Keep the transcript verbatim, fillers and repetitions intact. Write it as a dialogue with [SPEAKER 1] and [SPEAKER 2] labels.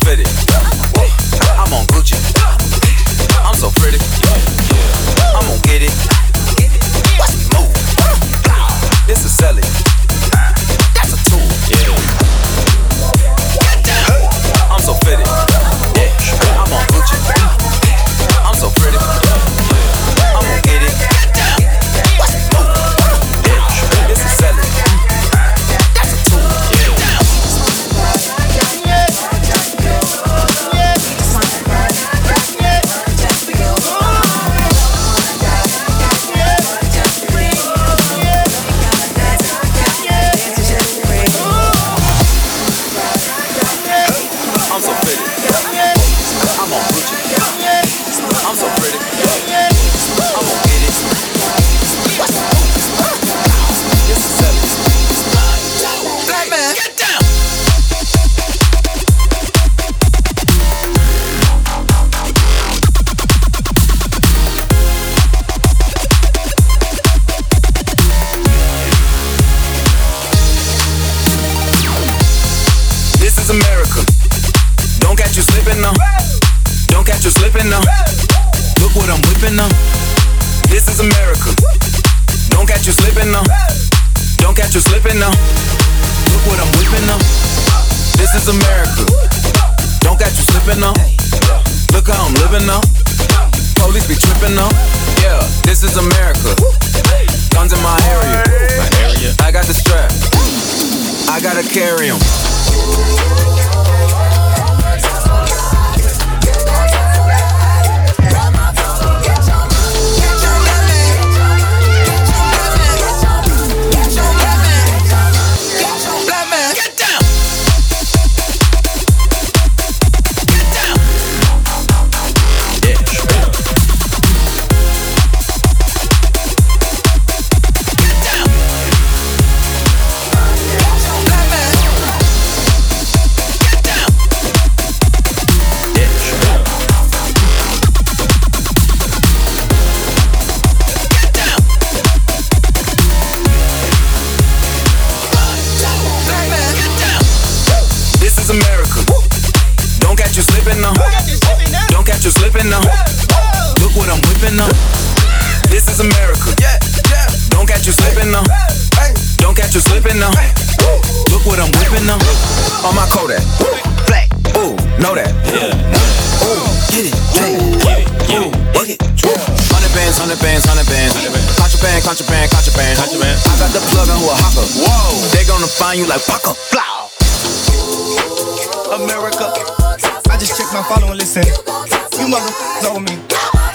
[SPEAKER 1] fitted. I'm on Gucci. I'm so pretty. I'm gon' get it. Watch me move. This is selling. That's a tool. I'm so fitted. I'm on Gucci. I'm so pretty. I'm gon' get it. Watch me move. This is selling. That's a tool. I'm so pretty. I'm on Gucci. I'm so pretty. I'm gon' get it. This is selling. Black man, get down. This is America. Don't catch you slipping now. Don't catch you slipping now. Look what I'm whipping now. This is America. Don't catch you slipping now. Don't catch you slipping now. Look what I'm whipping now. This is America. Don't catch you slipping now. Look how I'm living now. Police be tripping now. Yeah, this is America. Guns in my area. My area. I got the strap. I gotta carry 'em. America. Don't catch you slipping now. Don't catch you slipping now. Look what I'm whipping now. This is America. Don't catch you slipping now. Don't catch you slipping now. Look what I'm whipping now. On my Kodak. Black. Ooh, know that. Ooh, get it, get it, get it, work it. Hundred bands, hundred bands, hundred bands. Contraband, contraband, contraband. I got the plug on who a hawker. Whoa, they gonna find you like Paco. Flow.
[SPEAKER 2] America, I just checked my follow and listen. You mother over me.